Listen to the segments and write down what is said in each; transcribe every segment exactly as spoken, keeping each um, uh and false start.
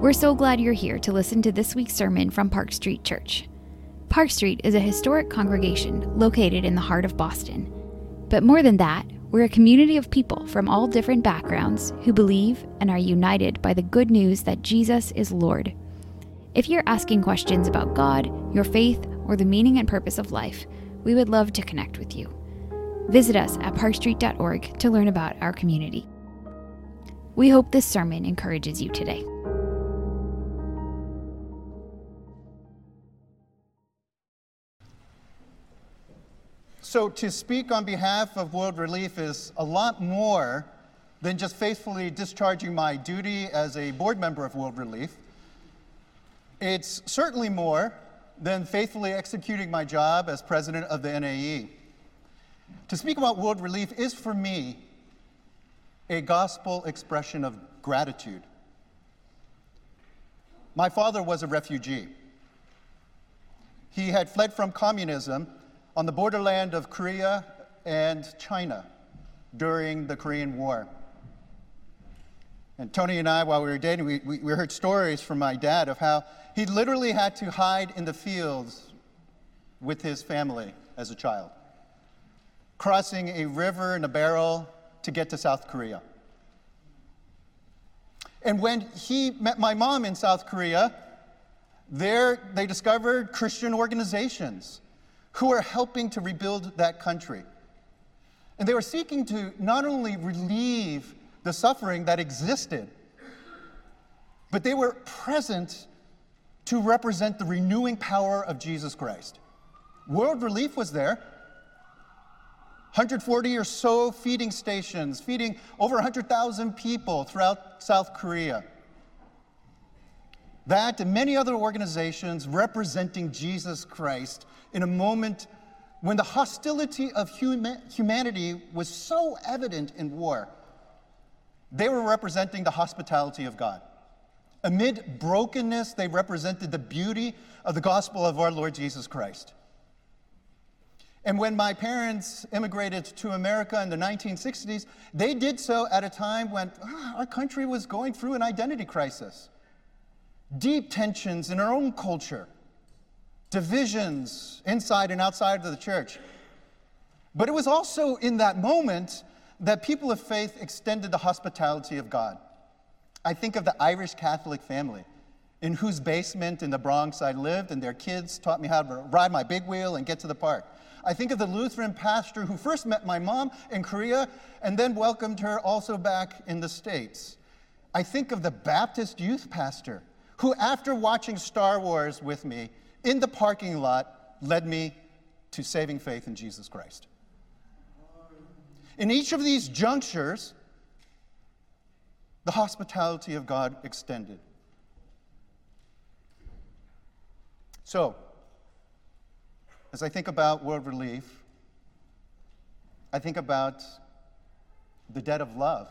We're so glad you're here to listen to this week's sermon from Park Street Church. Park Street is a historic congregation located in the heart of Boston. But more than that, we're a community of people from all different backgrounds who believe and are united by the good news that Jesus is Lord. If you're asking questions about God, your faith, or the meaning and purpose of life, we would love to connect with you. Visit us at park street dot org to learn about our community. We hope this sermon encourages you today. So to speak on behalf of World Relief is a lot more than just faithfully discharging my duty as a board member of World Relief. It's certainly more than faithfully executing my job as president of the N A E. To speak about World Relief is, for me, a gospel expression of gratitude. My father was a refugee. He had fled from communism on the borderland of Korea and China during the Korean War. And Tony and I, while we were dating, we, we, we heard stories from my dad of how he literally had to hide in the fields with his family as a child, crossing a river in a barrel to get to South Korea. And when he met my mom in South Korea, there they discovered Christian organizations who are helping to rebuild that country. And they were seeking to not only relieve the suffering that existed, but they were present to represent the renewing power of Jesus Christ. World Relief was there. one hundred forty or so feeding stations, feeding over one hundred thousand people throughout South Korea. That and many other organizations representing Jesus Christ in a moment when the hostility of huma- humanity was so evident in war. They were representing the hospitality of God. Amid brokenness, they represented the beauty of the gospel of our Lord Jesus Christ. And when my parents immigrated to America in the nineteen sixties, they did so at a time when ah, our country was going through an identity crisis. Deep tensions in our own culture, divisions inside and outside of the church. But it was also in that moment that people of faith extended the hospitality of God. I think of the Irish Catholic family in whose basement in the Bronx I lived, and their kids taught me how to ride my big wheel and get to the park. I think of the Lutheran pastor who first met my mom in Korea and then welcomed her also back in the States. I think of the Baptist youth pastor who, after watching Star Wars with me in the parking lot, led me to saving faith in Jesus Christ. In each of these junctures, the hospitality of God extended. So, as I think about World Relief, I think about the debt of love.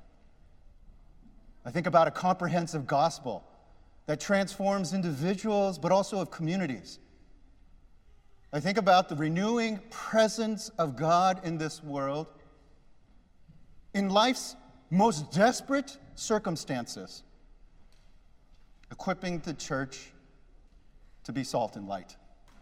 I think about a comprehensive gospel that transforms individuals, but also of communities. I think about the renewing presence of God in this world, in life's most desperate circumstances, equipping the church to be salt and light.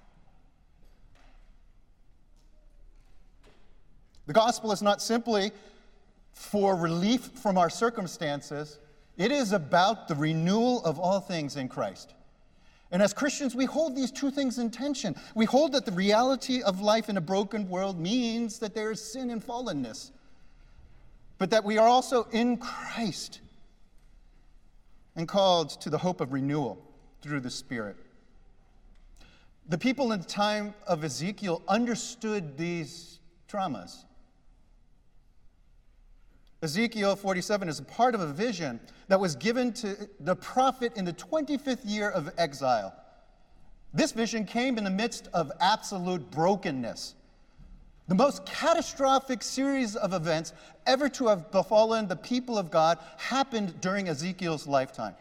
The gospel is not simply for relief from our circumstances. It is about the renewal of all things in Christ. And as Christians, we hold these two things in tension. We hold that the reality of life in a broken world means that there is sin and fallenness, but that we are also in Christ and called to the hope of renewal through the Spirit. The people in the time of Ezekiel understood these dramas. Ezekiel forty-seven is a part of a vision that was given to the prophet in the twenty-fifth year of exile. This vision came in the midst of absolute brokenness. The most catastrophic series of events ever to have befallen the people of God happened during Ezekiel's lifetime.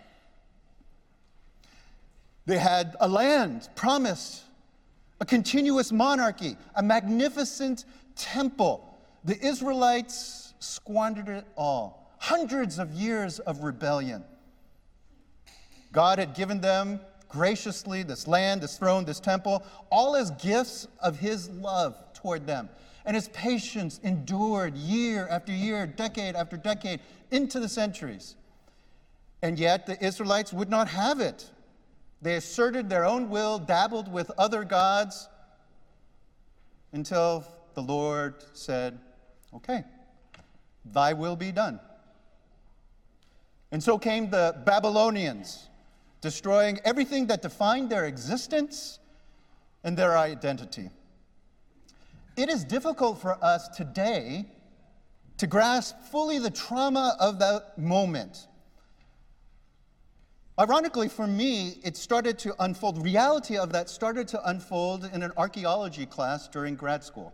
They had a land promised, a continuous monarchy, a magnificent temple. The Israelites squandered it all. Hundreds of years of rebellion. God had given them graciously this land, this throne, this temple, all as gifts of his love toward them. And his patience endured year after year, decade after decade, into the centuries. And yet the Israelites would not have it. They asserted their own will, dabbled with other gods, until the Lord said, okay, thy will be done. And so came the Babylonians, destroying everything that defined their existence and their identity. It is difficult for us today to grasp fully the trauma of that moment. Ironically, for me, it started to unfold. The reality of that started to unfold in an archaeology class during grad school.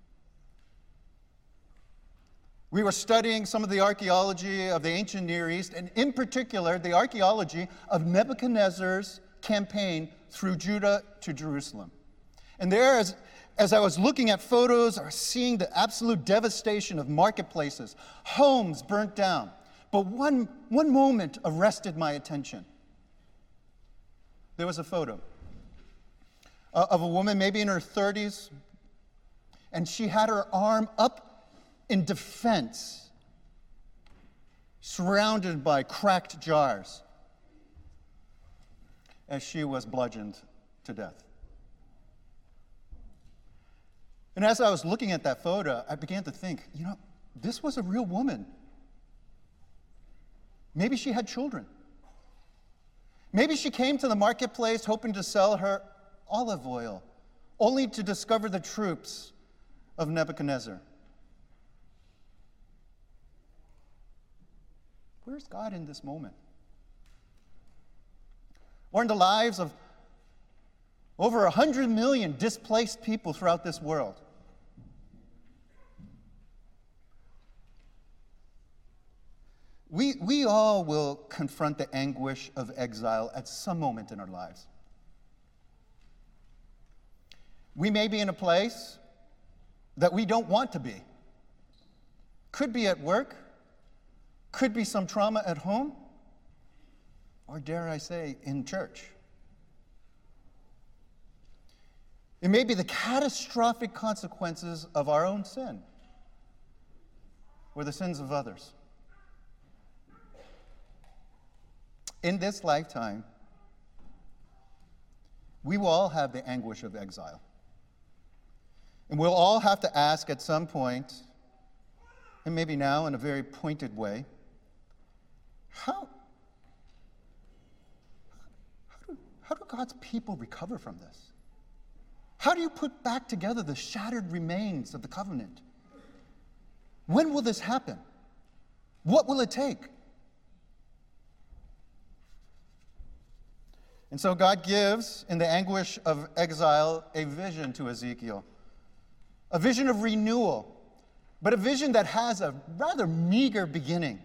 We were studying some of the archaeology of the ancient Near East, and in particular, the archaeology of Nebuchadnezzar's campaign through Judah to Jerusalem. And there, as, as I was looking at photos, I was seeing the absolute devastation of marketplaces, homes burnt down. But one, one moment arrested my attention. There was a photo uh, of a woman, maybe in her thirties, and she had her arm up in defense, surrounded by cracked jars, as she was bludgeoned to death. And as I was looking at that photo, I began to think, you know, this was a real woman. Maybe she had children. Maybe she came to the marketplace hoping to sell her olive oil, only to discover the troops of Nebuchadnezzar. Where's God in this moment? Or in the lives of over one hundred million displaced people throughout this world? We, we all will confront the anguish of exile at some moment in our lives. We may be in a place that we don't want to be. Could be at work, could be some trauma at home, or dare I say, in church. It may be the catastrophic consequences of our own sin or the sins of others. In this lifetime, we will all have the anguish of exile. And we'll all have to ask at some point, and maybe now in a very pointed way, how, how, do, how do God's people recover from this? How do you put back together the shattered remains of the covenant? When will this happen? What will it take? And so God gives, in the anguish of exile, a vision to Ezekiel. A vision of renewal, but a vision that has a rather meager beginning.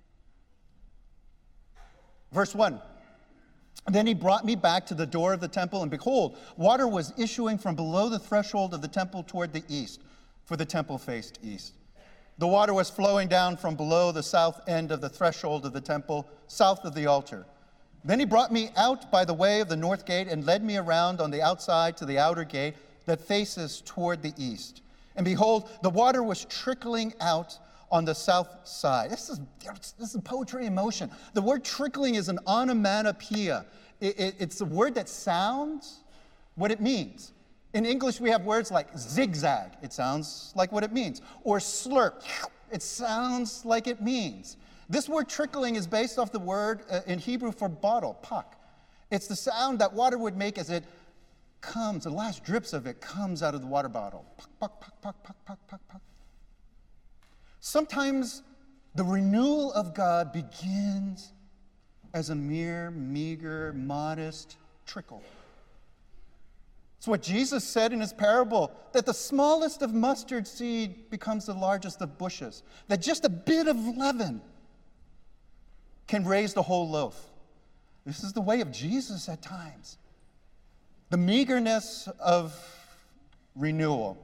Verse one, then he brought me back to the door of the temple, and behold, water was issuing from below the threshold of the temple toward the east, for the temple faced east. The water was flowing down from below the south end of the threshold of the temple, south of the altar. Then he brought me out by the way of the north gate and led me around on the outside to the outer gate that faces toward the east. And behold, the water was trickling out on the south side. This is, this is poetry in motion. The word trickling is an onomatopoeia. It, it, it's a word that sounds what it means. In English, we have words like zigzag. It sounds like what it means. Or slurp. It sounds like it means. This word trickling is based off the word uh, in Hebrew for bottle, pak. It's the sound that water would make as it comes, the last drips of it comes out of the water bottle. Pak, pak, pak, pak, pak, pak, pak, pak. Sometimes the renewal of God begins as a mere, meager, modest trickle. It's what Jesus said in his parable, that the smallest of mustard seed becomes the largest of bushes, that just a bit of leaven can raise the whole loaf. This is the way of Jesus at times. The meagerness of renewal.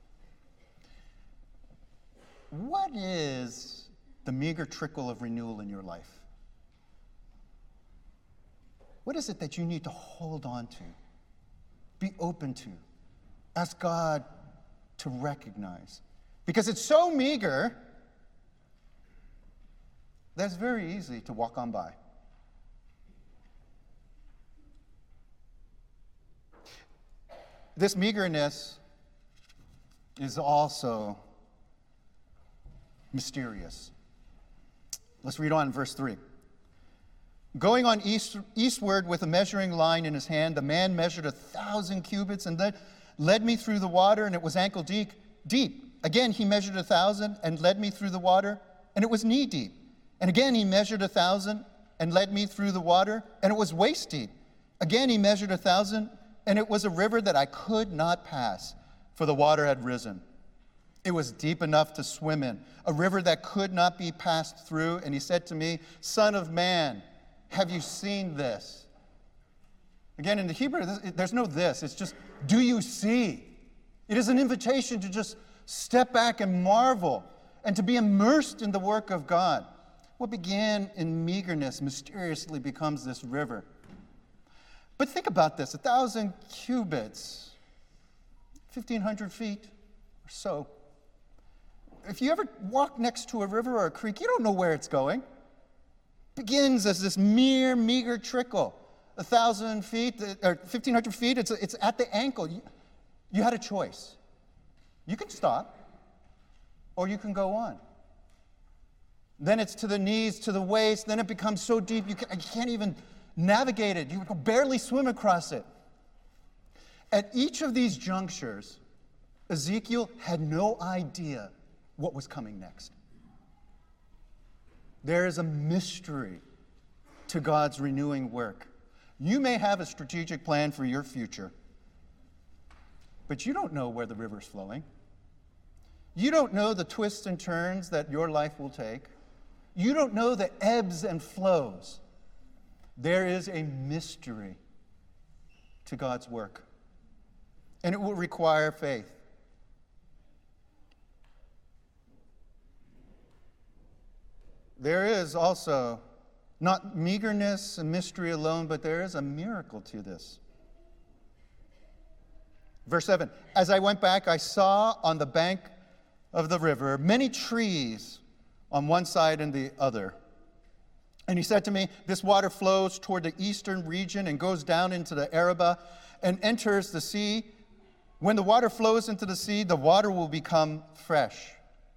What is the meager trickle of renewal in your life? What is it that you need to hold on to, be open to, ask God to recognize? Because it's so meager that it's very easy to walk on by. This meagerness is also mysterious. Let's read on in verse three. Going on east, eastward with a measuring line in his hand, the man measured a thousand cubits and then led me through the water, and it was ankle deep. Deep. Again, he measured a thousand and led me through the water, and it was knee deep. And again, he measured a thousand and led me through the water, and it was waist deep. Again, he measured a thousand, and it was a river that I could not pass, for the water had risen. It was deep enough to swim in, a river that could not be passed through. And he said to me, Son of man, have you seen this? Again, in the Hebrew, there's no this. It's just, do you see? It is an invitation to just step back and marvel and to be immersed in the work of God. What began in meagerness mysteriously becomes this river. But think about this, a thousand cubits, fifteen hundred feet or so. If you ever walk next to a river or a creek, you don't know where it's going. It begins as this mere, meager trickle. A thousand feet, or fifteen hundred feet, it's, it's at the ankle. You, you had a choice. You can stop, or you can go on. Then it's to the knees, to the waist, then it becomes so deep you, can, you can't even navigate it. You can barely swim across it. At each of these junctures, Ezekiel had no idea what was coming next. There is a mystery to God's renewing work. You may have a strategic plan for your future, but you don't know where the river's flowing. You don't know the twists and turns that your life will take. You don't know the ebbs and flows. There is a mystery to God's work, and it will require faith. There is also not meagerness and mystery alone, but there is a miracle to this. Verse seven, as I went back, I saw on the bank of the river many trees on one side and the other. And he said to me, this water flows toward the eastern region and goes down into the Arabah and enters the sea. When the water flows into the sea, the water will become fresh.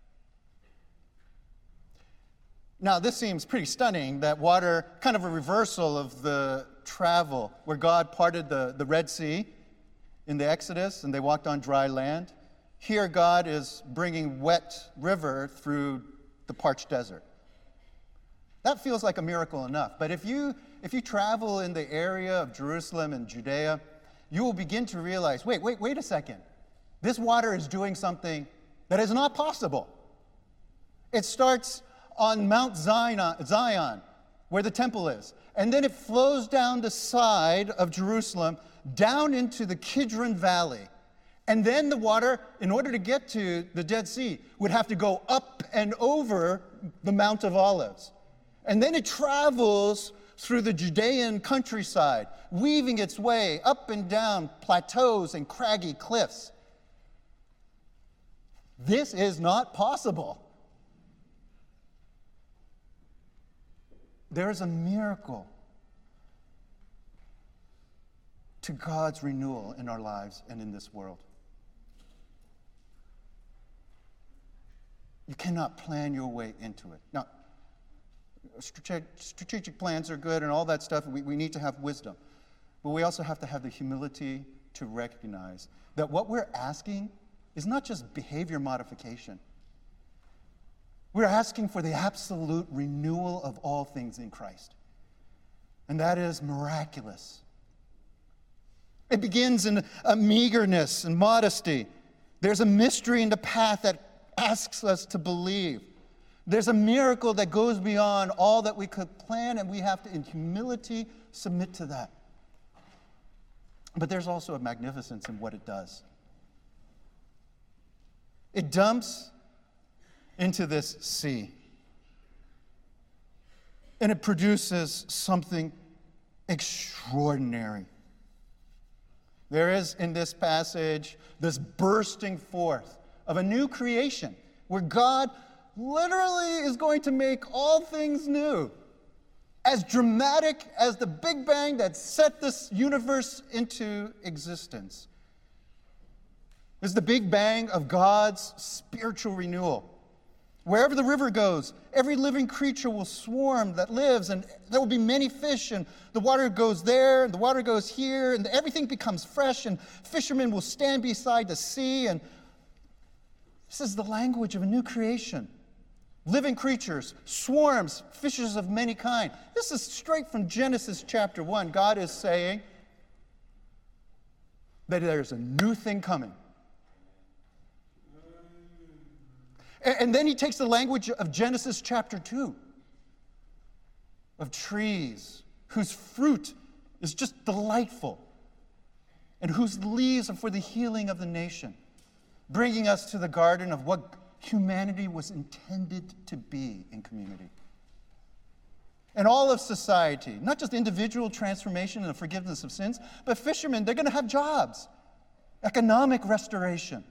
Now, this seems pretty stunning, that water, kind of a reversal of the travel where God parted the, the Red Sea in the Exodus and they walked on dry land. Here, God is bringing wet river through the parched desert. That feels like a miracle enough. But if you, if you travel in the area of Jerusalem and Judea, you will begin to realize, wait, wait, wait a second. This water is doing something that is not possible. It starts on Mount Zion, Zion, where the temple is. And then it flows down the side of Jerusalem, down into the Kidron Valley. And then the water, in order to get to the Dead Sea, would have to go up and over the Mount of Olives. And then it travels through the Judean countryside, weaving its way up and down plateaus and craggy cliffs. This is not possible. There is a miracle to God's renewal in our lives and in this world. You cannot plan your way into it. Now, strategic, strategic plans are good and all that stuff. We, we need to have wisdom. But we also have to have the humility to recognize that what we're asking is not just behavior modification. We're asking for the absolute renewal of all things in Christ. And that is miraculous. It begins in a meagerness and modesty. There's a mystery in the path that asks us to believe. There's a miracle that goes beyond all that we could plan, and we have to, in humility, submit to that. But there's also a magnificence in what it does. It dumps into this sea. And it produces something extraordinary. There is in this passage this bursting forth of a new creation where God literally is going to make all things new. As dramatic as the Big Bang that set this universe into existence. It's the Big Bang of God's spiritual renewal. Wherever the river goes, every living creature will swarm that lives, and there will be many fish, and the water goes there, and the water goes here, and everything becomes fresh, and fishermen will stand beside the sea, and this is the language of a new creation. Living creatures, swarms, fishes of many kind. This is straight from Genesis chapter one. God is saying that there's a new thing coming. And then he takes the language of Genesis chapter two, of trees whose fruit is just delightful and whose leaves are for the healing of the nation, bringing us to the garden of what humanity was intended to be in community. And all of society, not just individual transformation and the forgiveness of sins, but fishermen, they're going to have jobs, economic restoration.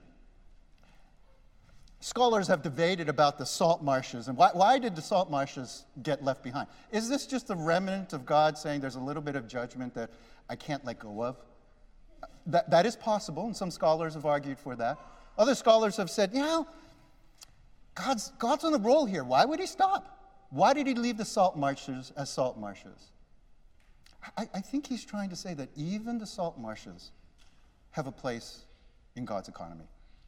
Scholars have debated about the salt marshes and why, why did the salt marshes get left behind? Is this just a remnant of God saying there's a little bit of judgment that I can't let go of? That, that is possible, and some scholars have argued for that. Other scholars have said, you know, God's, God's on the roll here. Why would he stop? Why did he leave the salt marshes as salt marshes? I, I think he's trying to say that even the salt marshes have a place in God's economy.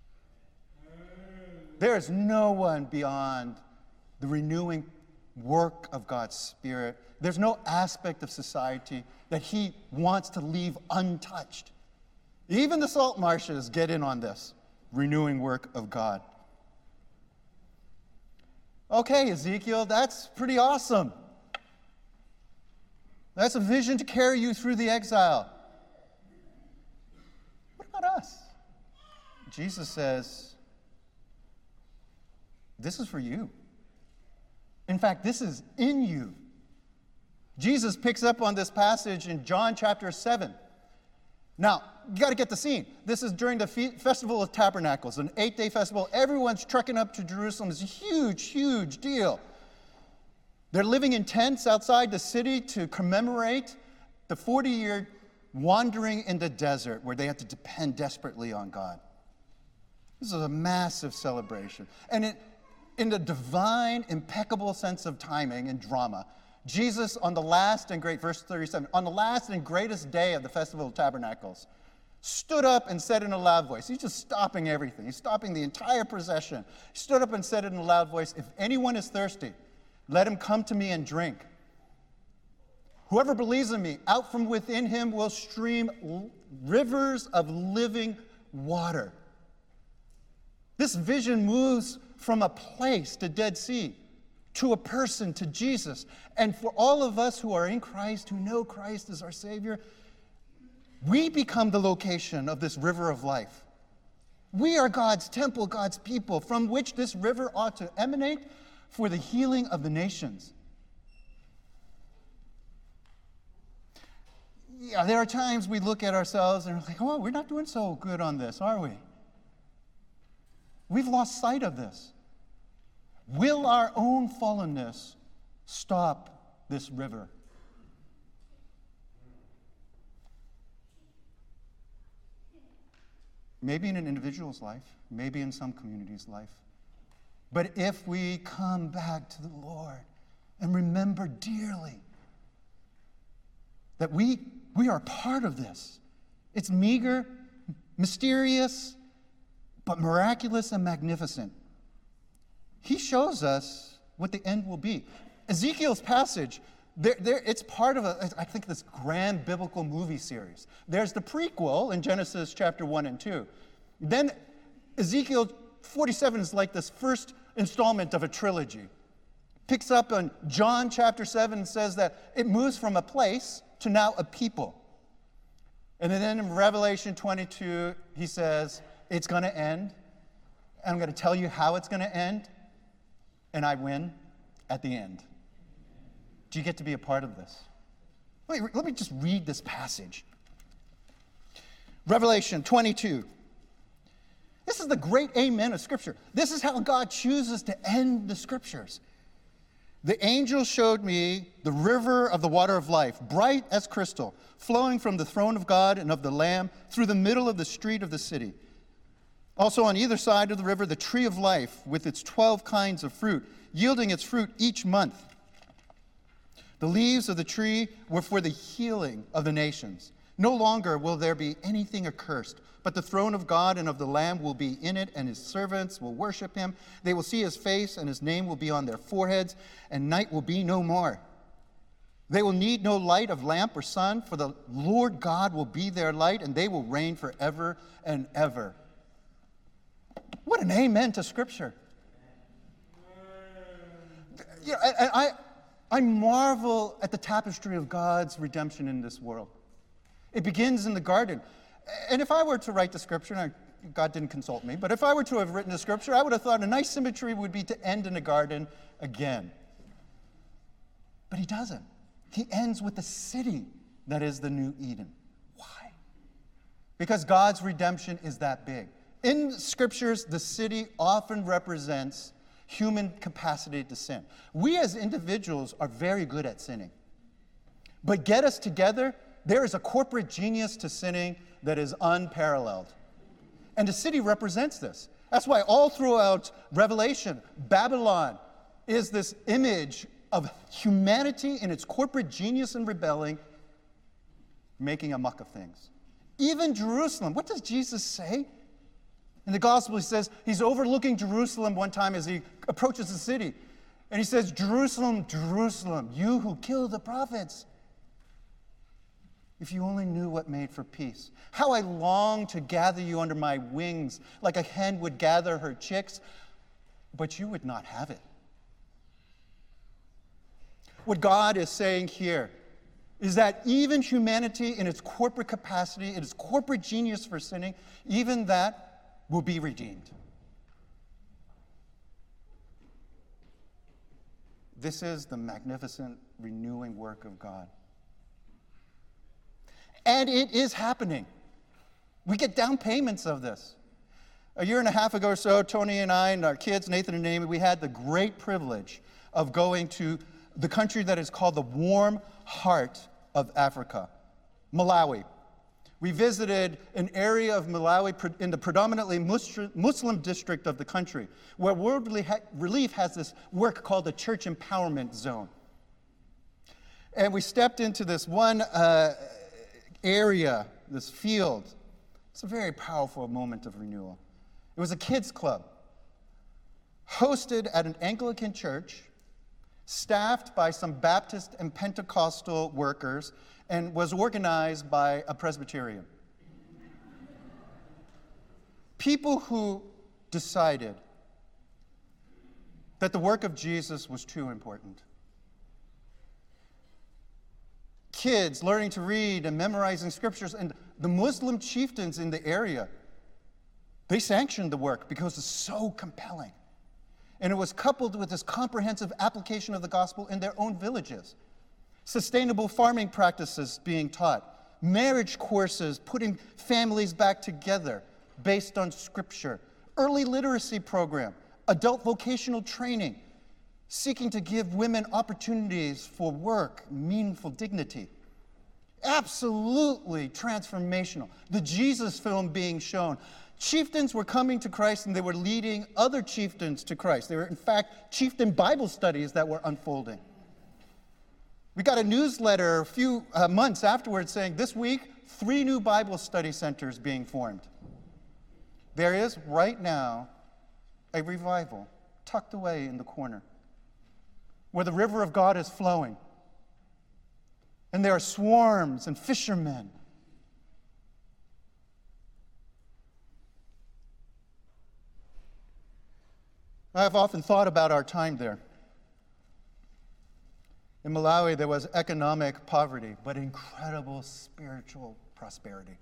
There is no one beyond the renewing work of God's Spirit. There's no aspect of society that he wants to leave untouched. Even the salt marshes get in on this renewing work of God. Okay, Ezekiel, that's pretty awesome. That's a vision to carry you through the exile. What about us? Jesus says, this is for you. In fact, this is in you. Jesus picks up on this passage in John chapter seven. Now, you got to get the scene. This is during the Fe- Festival of Tabernacles, an eight-day festival. Everyone's trekking up to Jerusalem. It's a huge, huge deal. They're living in tents outside the city to commemorate the forty-year wandering in the desert where they had to depend desperately on God. This is a massive celebration. And it, in the divine, impeccable sense of timing and drama, Jesus, on the last and great, verse thirty-seven, on the last and greatest day of the Festival of Tabernacles, stood up and said in a loud voice, he's just stopping everything. He's stopping the entire procession. He stood up and said in a loud voice, if anyone is thirsty, let him come to me and drink. Whoever believes in me, out from within him will stream l- rivers of living water. This vision moves from a place, the Dead Sea, to a person, to Jesus. And for all of us who are in Christ, who know Christ as our Savior, we become the location of this river of life. We are God's temple, God's people, from which this river ought to emanate for the healing of the nations. Yeah, there are times we look at ourselves and we're like, oh, we're not doing so good on this, are we? We've lost sight of this. Will our own fallenness stop this river? Maybe in an individual's life, maybe in some community's life. But if we come back to the Lord and remember dearly that we, we are part of this, it's meager, mysterious, but miraculous and magnificent. He shows us what the end will be. Ezekiel's passage, there, there, it's part of, a, I think, this grand biblical movie series. There's the prequel in Genesis chapter one and two. Then Ezekiel forty-seven is like this first installment of a trilogy. Picks up on John chapter seven and says that it moves from a place to now a people. And then in Revelation twenty-two, he says, it's going to end. And I'm going to tell you how it's going to end. And I win at the end. Do you get to be a part of this? Let me, let me just read this passage. Revelation twenty-two. This is the great amen of Scripture. This is how God chooses to end the Scriptures. The angel showed me the river of the water of life, bright as crystal, flowing from the throne of God and of the Lamb through the middle of the street of the city. Also on either side of the river, the tree of life with its twelve kinds of fruit, yielding its fruit each month. The leaves of the tree were for the healing of the nations. No longer will there be anything accursed, but the throne of God and of the Lamb will be in it, and his servants will worship him. They will see his face, and his name will be on their foreheads, and night will be no more. They will need no light of lamp or sun, for the Lord God will be their light, and they will reign forever and ever. What an amen to Scripture. You know, and I, I marvel at the tapestry of God's redemption in this world. It begins in the garden. And if I were to write the Scripture, and I, God didn't consult me, but if I were to have written the Scripture, I would have thought a nice symmetry would be to end in a garden again. But he doesn't. He ends with the city that is the new Eden. Why? Because God's redemption is that big. In Scriptures, the city often represents human capacity to sin. We as individuals are very good at sinning. But get us together, there is a corporate genius to sinning that is unparalleled. And the city represents this. That's why all throughout Revelation, Babylon is this image of humanity in its corporate genius and rebelling, making a muck of things. Even Jerusalem, what does Jesus say? In the gospel, he says he's overlooking Jerusalem one time as he approaches the city. And he says, Jerusalem, Jerusalem, you who kill the prophets. If you only knew what made for peace. How I long to gather you under my wings like a hen would gather her chicks, but you would not have it. What God is saying here is that even humanity in its corporate capacity, in its corporate genius for sinning, even that will be redeemed. This is the magnificent renewing work of God. And it is happening. We get down payments of this. A year and a half ago or so, Tony and I and our kids, Nathan and Amy, we had the great privilege of going to the country that is called the warm heart of Africa, Malawi. We visited an area of Malawi in the predominantly Muslim district of the country, where World Relief has this work called the Church Empowerment Zone. And we stepped into this one uh, area, this field. It's a very powerful moment of renewal. It was a kids club hosted at an Anglican church, staffed by some Baptist and Pentecostal workers, and was organized by a Presbyterian. People who decided that the work of Jesus was too important. Kids learning to read and memorizing scriptures, and the Muslim chieftains in the area, they sanctioned the work because it's so compelling. And it was coupled with this comprehensive application of the gospel in their own villages. Sustainable farming practices being taught, marriage courses putting families back together based on scripture, early literacy program, adult vocational training, seeking to give women opportunities for work, meaningful dignity. Absolutely transformational. The Jesus film being shown. Chieftains were coming to Christ and they were leading other chieftains to Christ. They were, in fact, chieftain Bible studies that were unfolding. We got a newsletter a few uh, months afterwards saying, this week, three new Bible study centers being formed. There is, right now, a revival tucked away in the corner where the river of God is flowing. And there are swarms and fishermen. I've often thought about our time there. In Malawi, there was economic poverty, but incredible spiritual prosperity.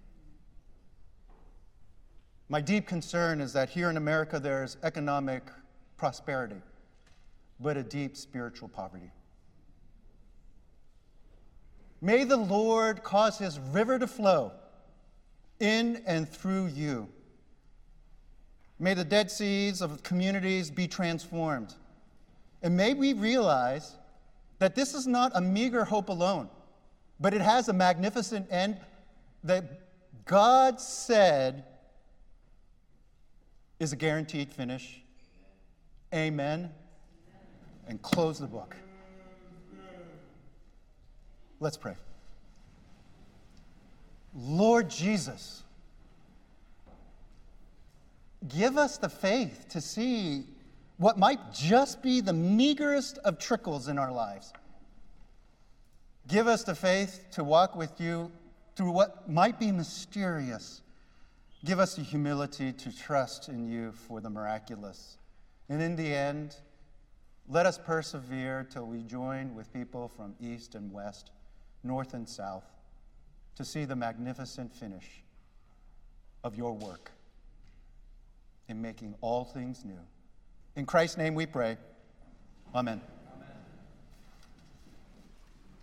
My deep concern is that here in America, there's economic prosperity, but a deep spiritual poverty. May the Lord cause his river to flow in and through you. May the dead seas of communities be transformed. And may we realize that this is not a meager hope alone, but it has a magnificent end that God said is a guaranteed finish. Amen. And close the book. Let's pray. Lord Jesus, give us the faith to see what might just be the meagerest of trickles in our lives. Give us the faith to walk with you through what might be mysterious. Give us the humility to trust in you for the miraculous. And in the end, let us persevere till we join with people from east and west, north and south, to see the magnificent finish of your work in making all things new. In Christ's name we pray. Amen.